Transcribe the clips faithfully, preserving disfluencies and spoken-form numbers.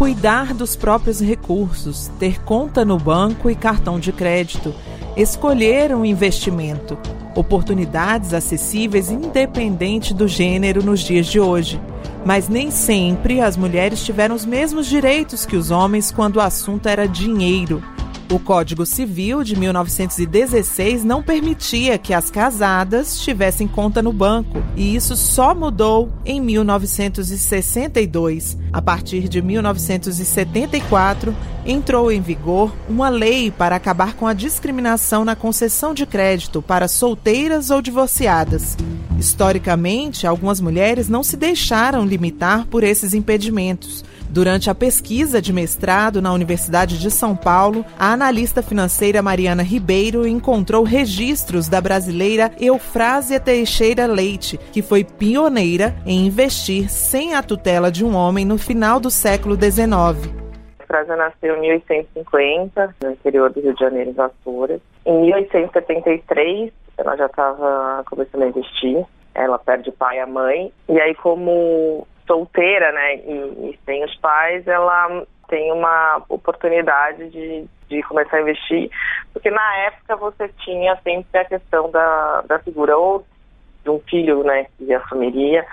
cuidar dos próprios recursos, ter conta no banco e cartão de crédito, escolher um investimento, oportunidades acessíveis independente do gênero nos dias de hoje. Mas nem sempre as mulheres tiveram os mesmos direitos que os homens quando o assunto era dinheiro. O Código Civil de mil novecentos e dezesseis não permitia que as casadas tivessem conta no banco, e isso só mudou em mil novecentos e sessenta e dois. A partir de mil novecentos e setenta e quatro, entrou em vigor uma lei para acabar com a discriminação na concessão de crédito para solteiras ou divorciadas. Historicamente, algumas mulheres não se deixaram limitar por esses impedimentos. Durante a pesquisa de mestrado na Universidade de São Paulo, a analista financeira Mariana Ribeiro encontrou registros da brasileira Eufrásia Teixeira Leite, que foi pioneira em investir sem a tutela de um homem no final do século dezenove. A Eufrásia nasceu em mil oitocentos e cinquenta, no interior do Rio de Janeiro, em Vassouras. Em mil oitocentos e setenta e três, ela já estava começando a investir. Ela perde o pai e a mãe. E aí, como solteira, né, e, e sem os pais, ela tem uma oportunidade de, de começar a investir, porque na época você tinha sempre a questão da, da figura ou de um filho, né, que assumiria,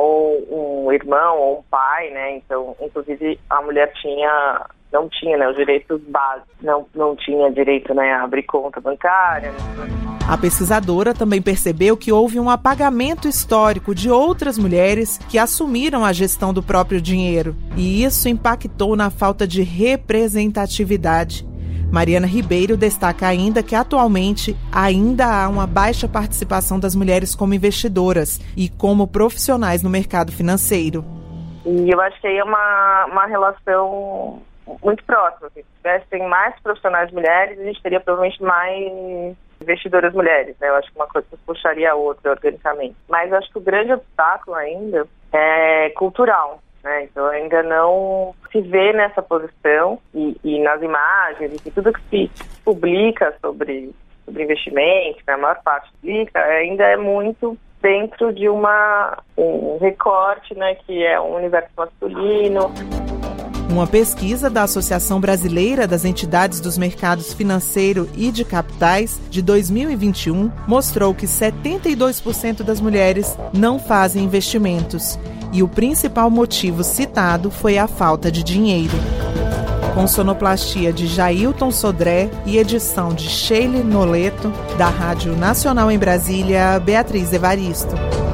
ou um irmão, ou um pai, né, então, inclusive, a mulher tinha, não tinha, né, os direitos básicos, não, não tinha direito, né, a abrir conta bancária, né. A pesquisadora também percebeu que houve um apagamento histórico de outras mulheres que assumiram a gestão do próprio dinheiro, e isso impactou na falta de representatividade. Mariana Ribeiro destaca ainda que atualmente ainda há uma baixa participação das mulheres como investidoras e como profissionais no mercado financeiro. E eu acho que aí é uma, uma relação muito próxima. Se tivessem mais profissionais mulheres, a gente teria provavelmente mais investidoras mulheres, né? Eu acho que uma coisa puxaria a outra organicamente. Mas eu acho que o grande obstáculo ainda é cultural, né? Então ainda não se vê nessa posição e, e nas imagens, e tudo que se publica sobre, sobre investimento, né? A maior parte publica, ainda é muito dentro de uma, um recorte, né? Que é um universo masculino. Uma pesquisa da Associação Brasileira das Entidades dos Mercados Financeiro e de Capitais, de dois mil e vinte e um, mostrou que setenta e dois por cento das mulheres não fazem investimentos. E o principal motivo citado foi a falta de dinheiro. Com sonoplastia de Jailton Sodré e edição de Sheila Noleto, da Rádio Nacional em Brasília, Beatriz Evaristo.